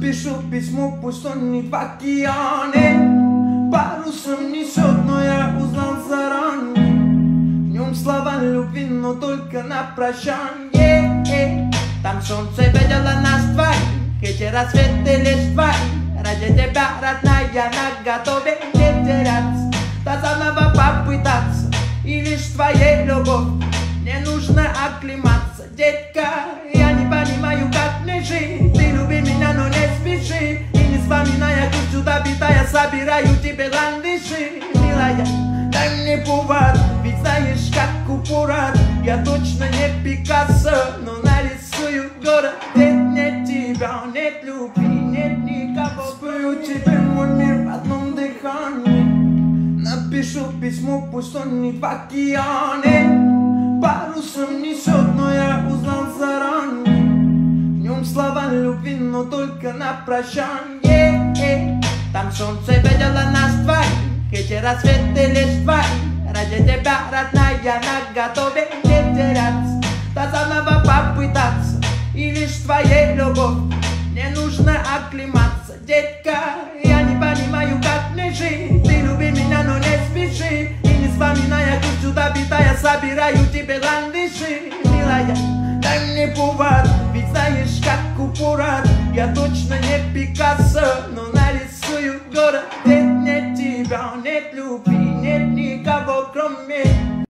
Напишу письмо, пусть он не в океане, парусом несет, но я узнал заранее. В нем слова любви, но только на прощание. Там солнце видело нас двоих, эти рассветы лишь твои. Ради тебя, родная, на готове не теряться, да заново попытаться. И лишь твоей любовь мне нужно оклематься. Детка, я не понимаю, как мне жить. Ты люби меня, но не спеши. И не вспоминая грустью добитая, собираю тебе ландыши. Милая, дай мне повод, ведь знаешь, как упорот. Я точно не Пикассо, но нарисую город. Нет тебя, нет любви, нет никого. Спою тебе мой мир в одном дыхании. Напишу письмо, пусть он не в океане, парусом несет, но я узнал заранее. В нем слова любви, но только на прощание. Там солнце видело нас двоих, эти рассветы лишь твои. Ради тебя, родная, на готове не теряться, да заново попытаться. И лишь твоей любовь мне нужно оклематься. Детка, я не понимаю, как мне жить. Ты люби меня, но не спеши. И не вспоминая грустью добитая, собираю тебе ландыши. Милая, дай мне повод, ведь знаешь, как упорот. Я точно не Пикассо, но нарисую город. Нет тебя, нет любви, нет никого, кроме